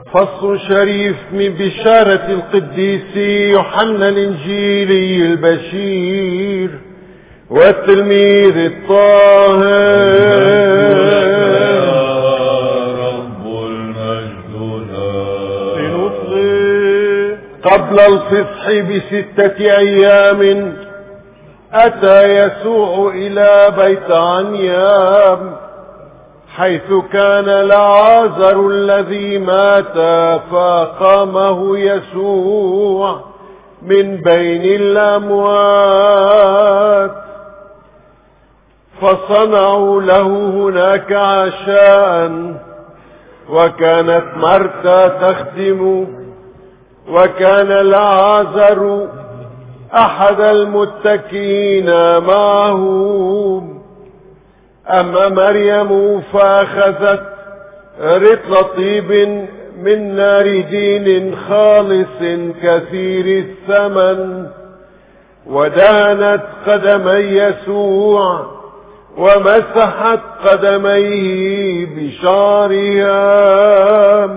فصل شريف من بشارة القديس يوحنا الإنجيلي البشير والتلميذ الطاهر. رب المجد قبل الفصح ب6 أيام أتى يسوع إلى بيت عنيا حيث كان لعازر الذي مات، فأقامه يسوع من بين الأموات. فصنعوا له هناك عشاء، وكانت مرثا تخدم، وكان لعازر أحد المتكئين معه. أما مريم فأخذت رطل طيب من ناردين خالص كثير الثمن، ودهنت قدمي يسوع ومسحت قدميه بشعرها.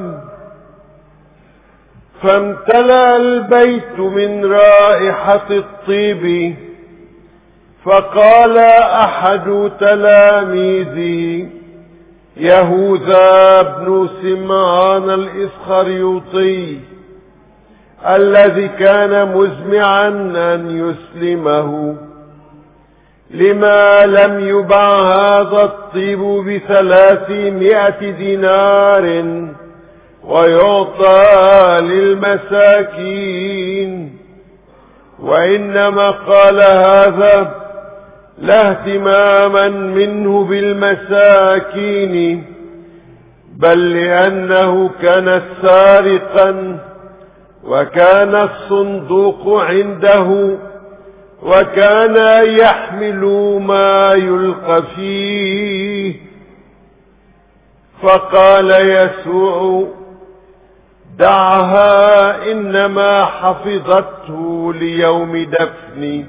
فامتلأ البيت من رائحة الطيب. فقال أحد تلاميذه يهوذا بن سمعان الإسخريوطي الذي كان مزمعا أن يسلمه، لما لم يبع هذا الطيب ب300 دينار ويعطى للمساكين؟ وإنما قال هذا لا اهتماما منه بالمساكين، بل لأنه كان سارقا، وكان الصندوق عنده، وكان يحمل ما يلقى فيه. فقال يسوع دعها، إنما حفظته ليوم دفني.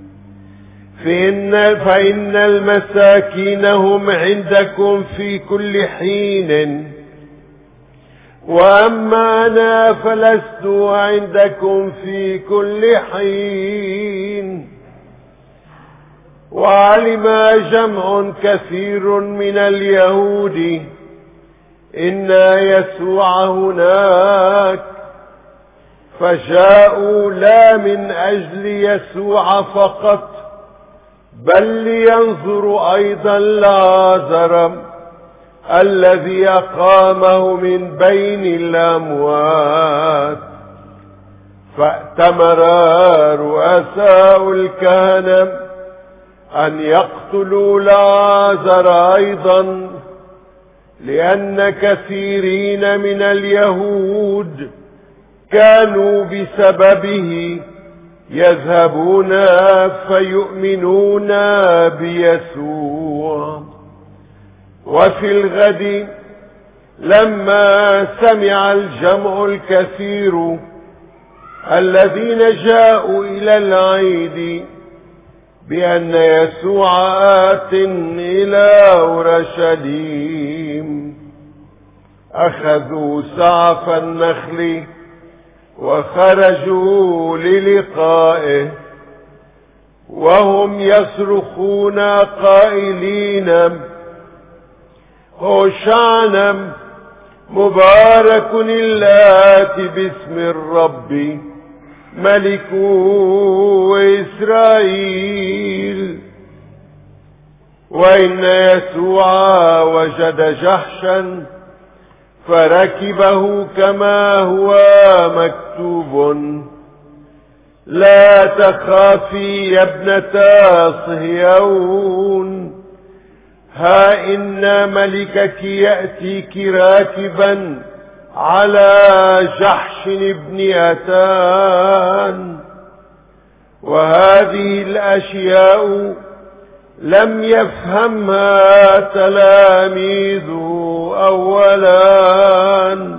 فإن المساكين هم عندكم في كل حين، وأما أنا فلست عندكم في كل حين. وعلم جمع كثير من اليهود إن يسوع هناك، فجاءوا لا من أجل يسوع فقط، بل لينظروا أيضا لعازر الذي أقامه من بين الأموات. فأتمر رؤساء الكهنة أن يقتلوا لعازر أيضا، لأن كثيرين من اليهود كانوا بسببه يذهبون فيؤمنون بيسوع. وفي الغد لما سمع الجمع الكثير الذين جاءوا إلى العيد بأن يسوع آت إلى أورشليم، أخذوا سعف النخل وخرجوا للقائه، وهم يصرخون قائلين هوشعنا مبارك الآتي باسم الرب ملك إسرائيل. وإن يسوع وجد جحشا فركبه كما هو مكتوب: لا تخافي يا ابنتا صهيون، ها إن ملكك يأتيك راكبا على جحش ابن أتان. وهذه الأشياء لم يفهمها تلاميذ أولا،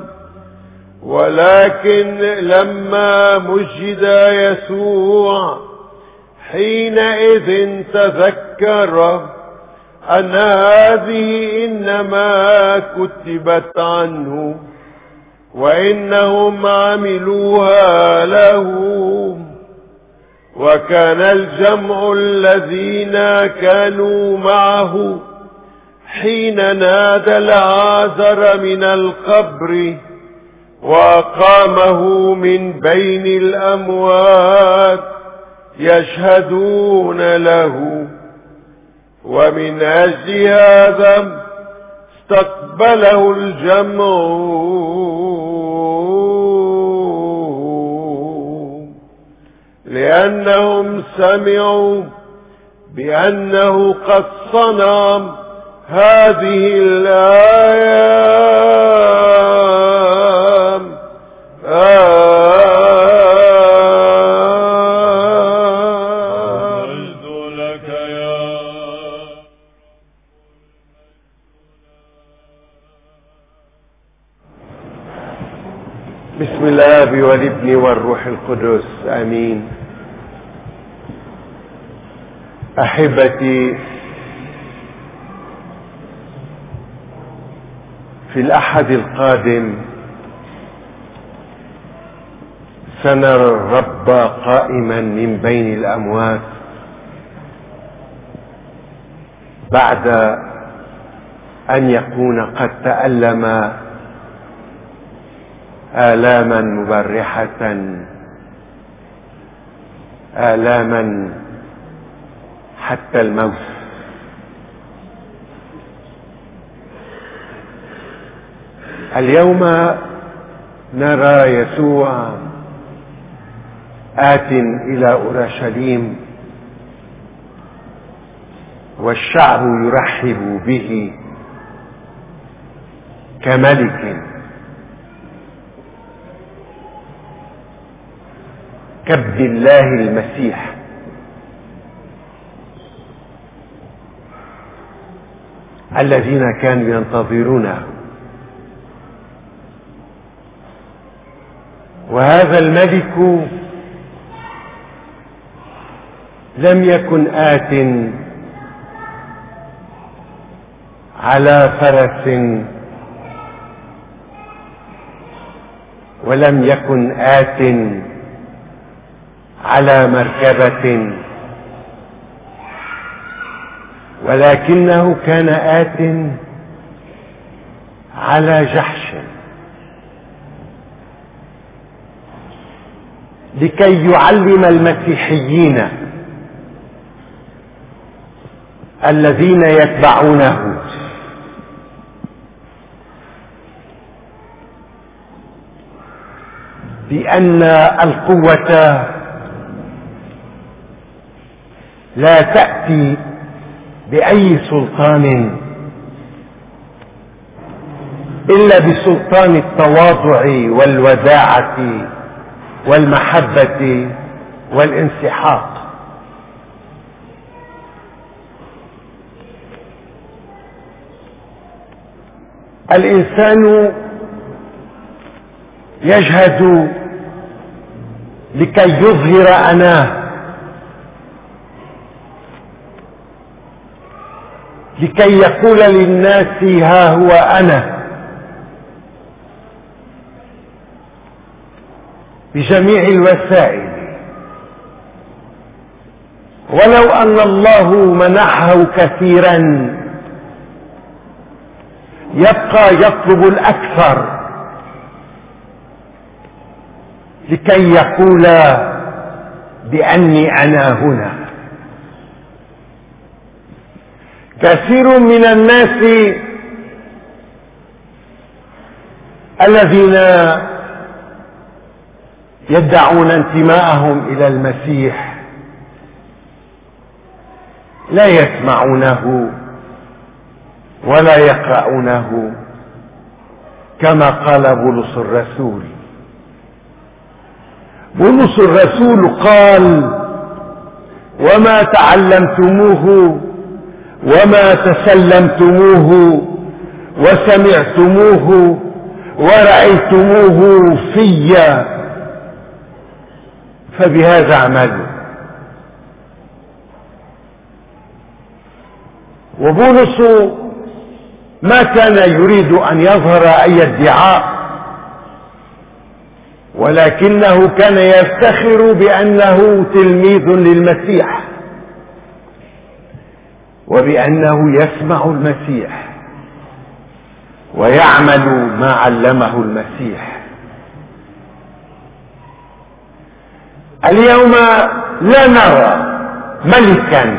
ولكن لما مجد يسوع حينئذ تذكر أن هذه إنما كتبت عنه، وإنهم عملوها لهم. وكان الجمع الذين كانوا معه حين نادى العازر من القبر وأقامه من بين الأموات يشهدون له. ومن أجل هذا استقبله الجمع، لأنهم سمعوا بأنه قد صنع هذه الآيام. المجد لك يا بسم الآب والابن والروح القدس، آمين. أحبتي، في الأحد القادم سنرى الرب قائما من بين الأموات بعد أن يكون قد تألم آلاما مبرحة، آلاما حتى الموت. اليوم نرى يسوع آت إلى أورشليم والشعب يرحب به كملك، كابن الله المسيح. الذين كانوا ينتظرونه. وهذا الملك لم يكن آت على فرس، ولم يكن آت على مركبة، ولكنه كان آت على جحش، لكي يعلم المسيحيين الذين يتبعونه بأن القوة لا تأتي بأي سلطان إلا بسلطان التواضع والوداعة والمحبة والانسحاق. الإنسان يجهد لكي يظهر أناه، لكي يقول للناس ها هو أنا، بجميع الوسائل. ولو أن الله منحه كثيرا يبقى يطلب الأكثر لكي يقول بأني أنا هنا. كثير من الناس الذين يدعون انتماءهم إلى المسيح لا يسمعونه ولا يقرؤونه، كما قال بولس الرسول. بولس الرسول قال: وما تعلمتموه وما تسلمتموه وسمعتموه ورأيتموه في فبهذا اعملوا. وبولس ما كان يريد أن يظهر أي ادعاء، ولكنه كان يفتخر بأنه تلميذ للمسيح وبأنه يسمع المسيح ويعمل ما علمه المسيح. اليوم لا نرى ملكا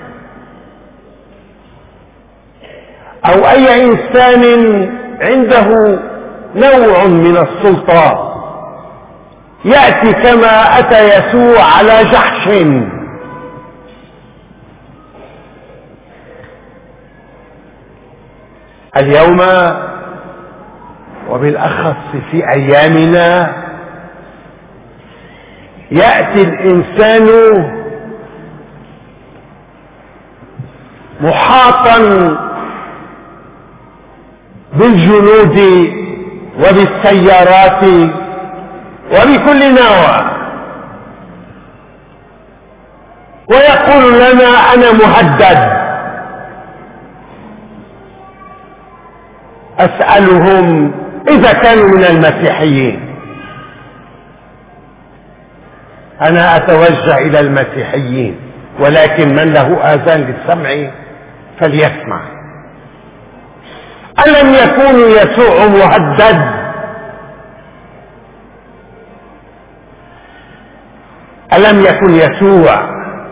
أو أي إنسان عنده نوع من السلطة يأتي كما أتى يسوع على جحش. اليوم وبالأخص في أيامنا يأتي الإنسان محاطا بالجنود وبالسيارات وبكل نوع، ويقول لنا أنا مهدد. أسألهم إذا كانوا من المسيحيين. أنا أتوجه إلى المسيحيين، ولكن من له آذان للسمع فليسمع. ألم يكون يسوع مهدد؟ ألم يكن يسوع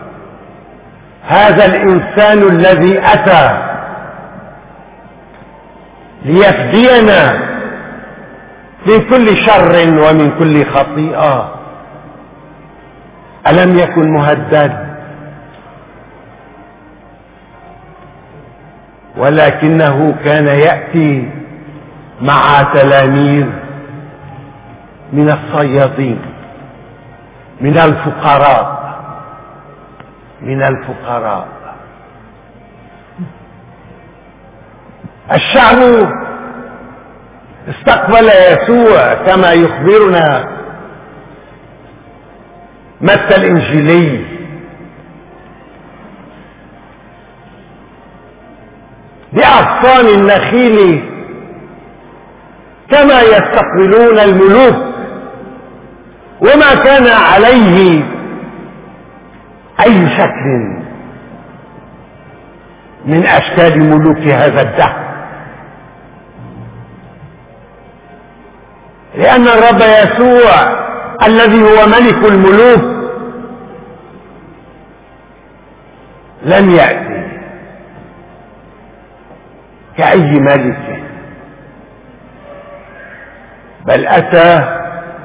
هذا الإنسان الذي أتى ليفدينا من كل شر ومن كل خطيئة، ألم يكن مهدد؟ ولكنه كان يأتي مع تلاميذ من الصيادين، من الفقراء، من الفقراء. الشعب استقبل يسوع كما يخبرنا متى الإنجيلي بأغصان النخيل كما يستقبلون الملوك، وما كان عليه أي شكل من أشكال ملوك هذا الدهر، لأن الرب يسوع الذي هو ملك الملوك لم يأتي كأي ملك، بل أتى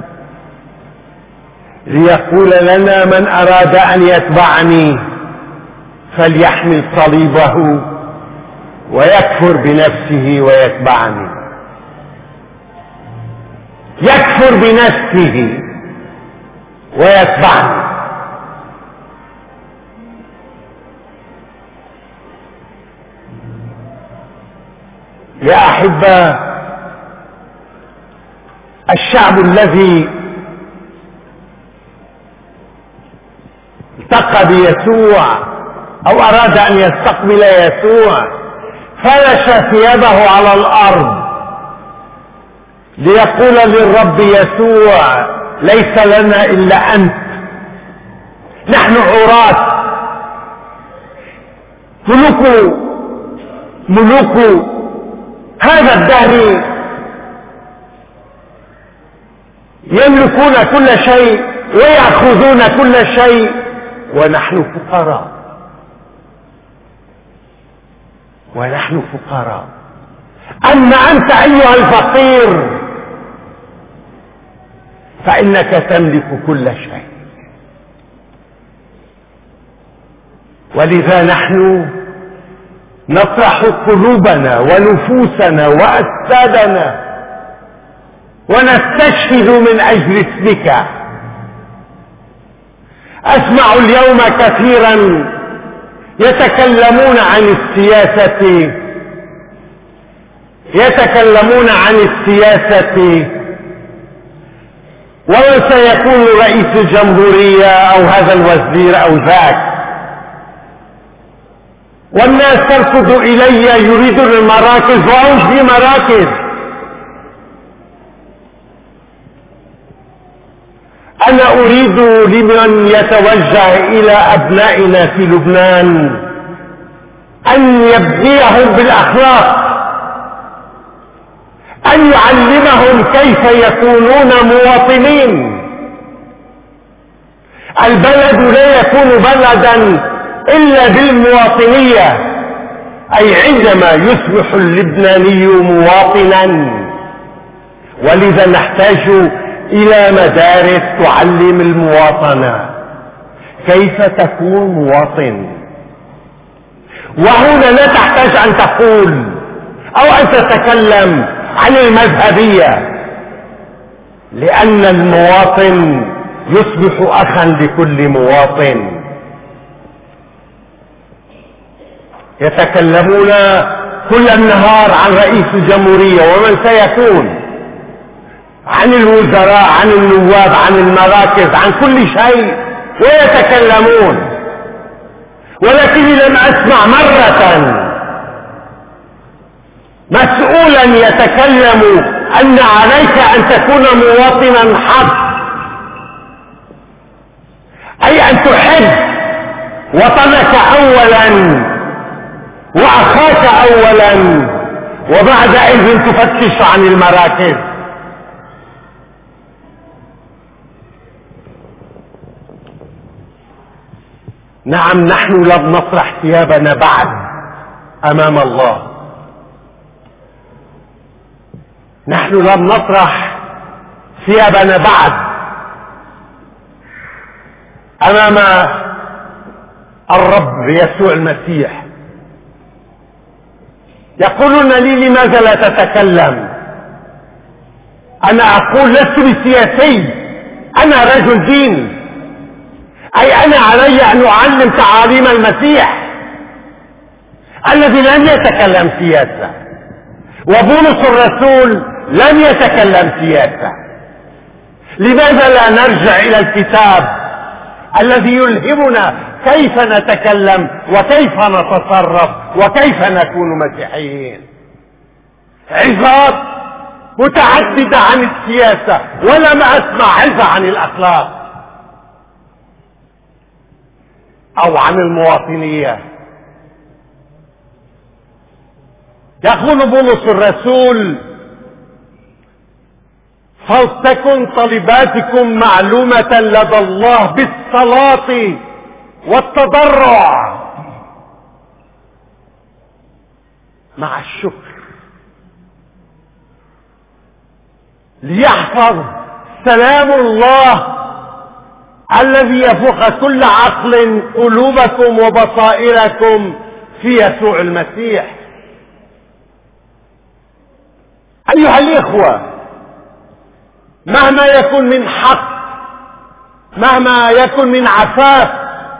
ليقول لنا من أراد أن يتبعني فليحمل صليبه ويكفر بنفسه ويتبعني. يكفر بنفسه ويتبعني. يا أحبة، الشعب الذي التقى بيسوع أو أراد أن يستقبل يسوع فرش ثيابه على الأرض ليقول للرب يسوع ليس لنا إلا أنت، نحن عراة، ملوك هذا الدهر يملكون كل شيء ويأخذون كل شيء ونحن فقراء، ونحن فقراء. أما أنت أيها الفقير فإنك تملك كل شيء. ولذا نحن نطرح قلوبنا ونفوسنا وأجسادنا ونستشهد من أجل اسمك. أسمع اليوم كثيرا يتكلمون عن السياسة، يتكلمون عن السياسة ومن سيكون رئيس الجمهورية أو هذا الوزير أو ذاك، والناس تركض إلي يريدون المراكز وهم في مراكز. أنا أريد لمن يتوجه إلى أبنائنا في لبنان أن يبنيهم بالأخلاق، أن يعلمهم كيف يكونون مواطنين. البلد لا يكون بلدا إلا بالمواطنية، أي عندما يصبح اللبناني مواطنا. ولذا نحتاج إلى مدارس تعلم المواطنة كيف تكون مواطن. وهنا لا تحتاج أن تقول أو أن تتكلم عن المذهبية، لأن المواطن يصبح أخا لكل مواطن. يتكلمون كل النهار عن رئيس الجمهورية ومن سيكون، عن الوزراء، عن النواب، عن المراكز، عن كل شيء ويتكلمون، ولكني لم أسمع مرة مسؤولا يتكلم أن عليك أن تكون مواطنا حق، أي أن تحب وطنك أولا وأخاك أولا، وبعدئذ تفتش عن المراكز. نعم، نحن لم نطرح ثيابنا بعد أمام الله، نحن لم نطرح ثيابنا بعد أمام الرب يسوع المسيح. يقولون لي لماذا لا تتكلم؟ أنا أقول لست بسياسي، أنا رجل دين، أي أنا علي أن أعلم تعاليم المسيح الذي لم يتكلم سياسة، وبولس الرسول لم يتكلم سياسة. لماذا لا نرجع إلى الكتاب الذي يلهمنا كيف نتكلم وكيف نتصرف وكيف نكون مسيحيين؟ عظات متعددة عن السياسة ولم أسمع عظة عن الأخلاق أو عن المواطنية. يقول بولس الرسول: فلتكن طلباتكم معلومة لدى الله بالصلاة والتضرع مع الشكر، ليحفظ سلام الله الذي يفوق كل عقل قلوبكم وبصائركم في يسوع المسيح. أيها الإخوة، مهما يكن من حق، مهما يكن من عفاف،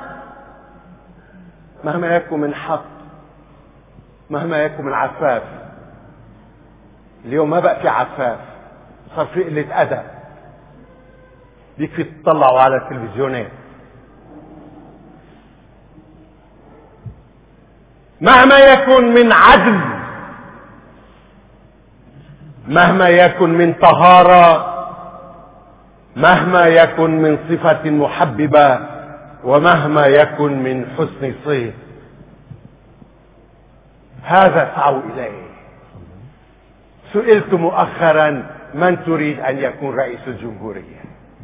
مهما يكن من حق، مهما يكن من عفاف، اليوم ما بقى في عفاف، صار في قلة أدب. يكفي تطلعوا على التلفزيونات. مهما يكن من عدل، مهما يكن من طهارة، مهما يكن من صفة محببة، ومهما يكن من حسن صيت، هذا اسعوا إليه. سئلت مؤخرا: من تريد أن يكون رئيس الجمهورية؟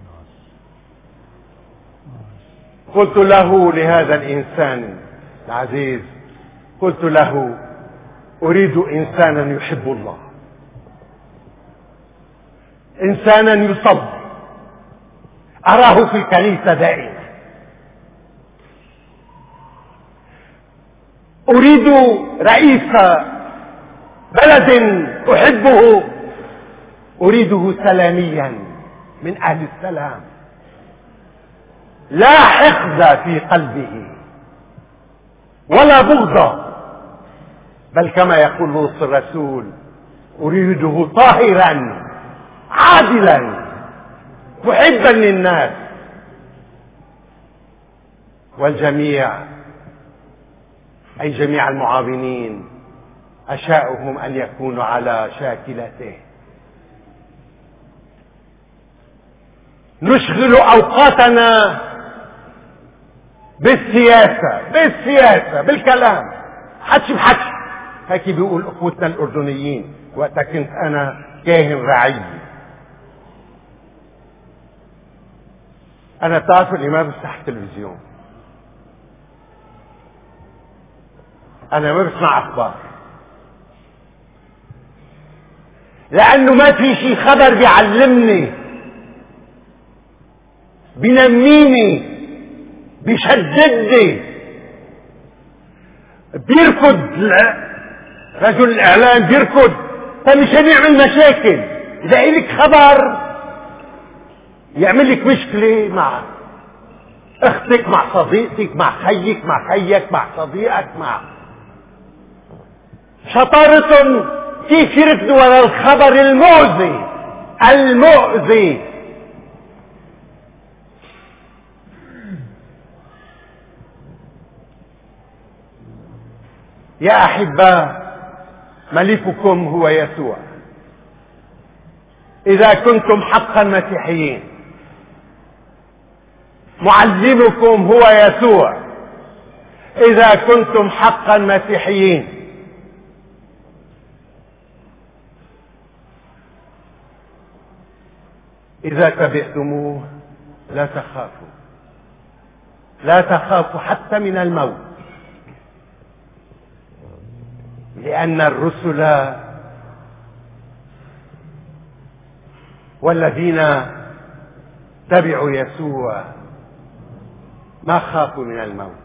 قلت له، لهذا الإنسان العزيز، قلت له: أريد إنسانا يحب الله، إنسانا يصب، أراه في الكنيسة دائما. أريد رئيس بلد أحبه، أريده سلاميا من أهل السلام، لا حقد في قلبه ولا بغض، بل كما يقول بولس الرسول: أريده طاهرا عادلا محبا للناس والجميع، أي جميع المعاونين أشاؤهم أن يكونوا على شاكلته. نشغل أوقاتنا بالسياسة بالكلام، حكي بحكي. هيك بيقول أخوتنا الأردنيين وقتها كنت أنا كاهن رعي. أنا بتعرفوا اللي ما بفتح التلفزيون، أنا ما بسمع أخبار، لأنه ما في شي خبر بيعلمني، بينميني، بيشددني، بيركض رجل الإعلام بيركض فمشان يعمل مشاكل. إذا إلك خبر يعمل لك مشكلة مع أختك، مع صديقتك، مع خيك، مع صديقك، مع شطارتهم كيف يركضوا وراء الخبر المؤذي. يا أحبة، ملككم هو يسوع. إذا كنتم حقا مسيحيين، معلمكم هو يسوع. إذا كنتم حقا مسيحيين، إذا تبعتموه لا تخافوا حتى من الموت، لأن الرسل والذين تبعوا يسوع ما خافوا من الموت.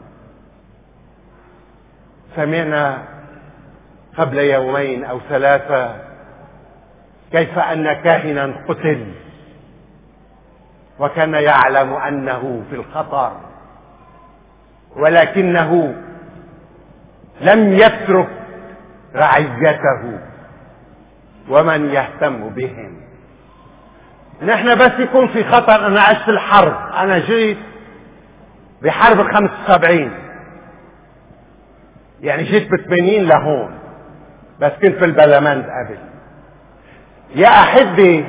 سمعنا قبل يومين أو 3 كيف أن كاهنا قتل وكان يعلم أنه في الخطر، ولكنه لم يترك رعيته ومن يهتم بهم. نحن بس يكون في خطر. أنا عشت الحرب، أنا جيت بحرب 75، يعني جيت ب80 لهون، بس كنت في البرلمان قبل. يا أحبي،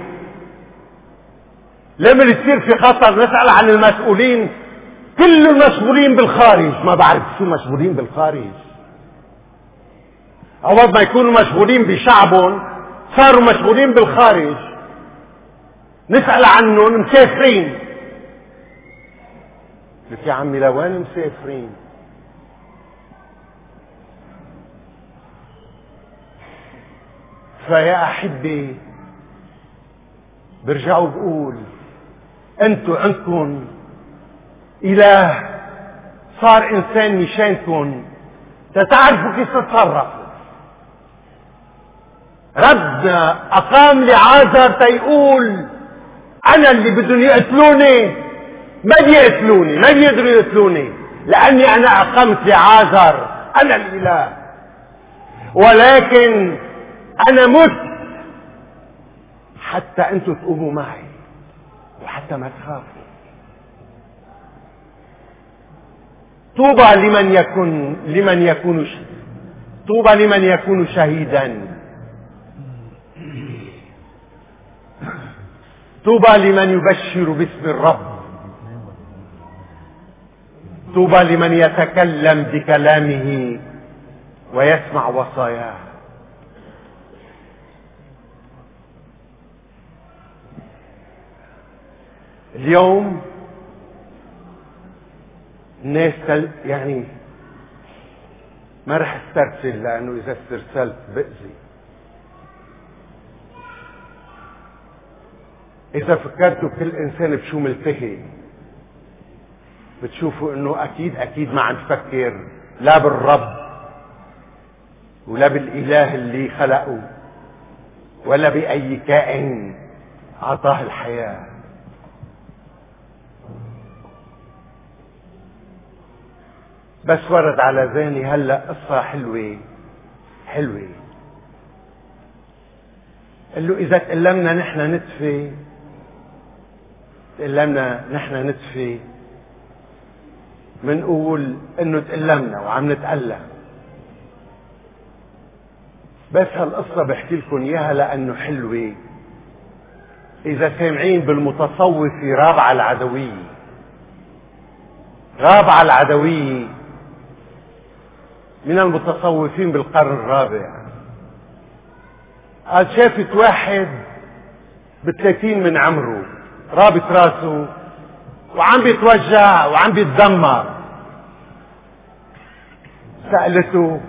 لما يصير في خطر نسأل عن المسؤولين. كل المشغولين بالخارج، ما بعرف شو مشغولين بالخارج. أول ما يكونوا مشغولين بشعبهم صاروا مشغولين بالخارج. نسأل عنهم مسافرين. قلت يا عمي لوين مسافرين؟ فيا أحبي، برجعوا بقول انتوا عندكم إله صار إنسان مشانكم تتعرفوا كيف تتصرفوا. ربنا أقام لعازر تيقول أنا اللي بدهم يقتلوني ما بيقدروا يقتلوني، لأني أنا أقمت لعازر، أنا الإله، ولكن أنا مت حتى أنتوا تقوموا معي وحتى ما تخافوا. طوبى لمن يكون شهيدا، طوبى لمن يبشر باسم الرب، طوبى لمن يتكلم بكلامه ويسمع وصاياه. اليوم الناس يعني ما رح استرسل، لأنه إذا استرسلت بأذي. إذا فكرتوا كل إنسان بشو ملتهي بتشوفوا إنه أكيد ما عم تفكر لا بالرب ولا بالإله اللي خلقه ولا بأي كائن أعطاه الحياة. بس ورد على ذهني هلأ قصة حلوة. قال له إذا تألمنا نحن نتفي منقول إنه تألمنا وعم نتألم. بس هالقصة بحكي لكم إياها لأنه حلوة، إذا سامعين بالمتصوف رابعة العدوية، رابعة العدوية من المتصوفين بالقرن الرابع، قال شافت واحد ب30 من عمره رابط راسه وعم بيتوجع وعم بيتدمر. سألته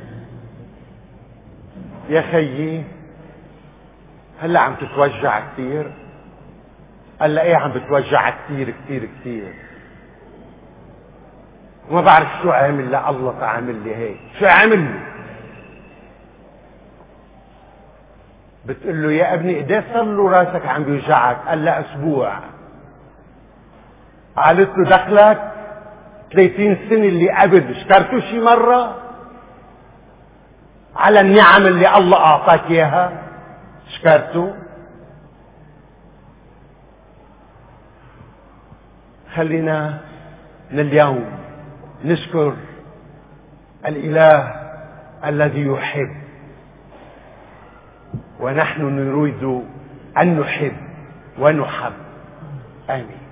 يا خيي هلا عم تتوجع كثير؟ قال لا ايه عم بتوجع كثير كثير كثير، وما بعرف شو عامل، لا الله تعامل لي هيك، شو عامل لي؟ بتقول له يا ابني قديش صار له راسك عم بيوجعك؟ قال لا اسبوع. قالت له دخلك 30 سنة اللي قبل شكرتوا شي مرة على النعم اللي الله اعطاك اياها؟ شكرتوا؟ خلينا من اليوم نشكر الإله الذي يحب، ونحن نريد أن نحب ونحب. آمين.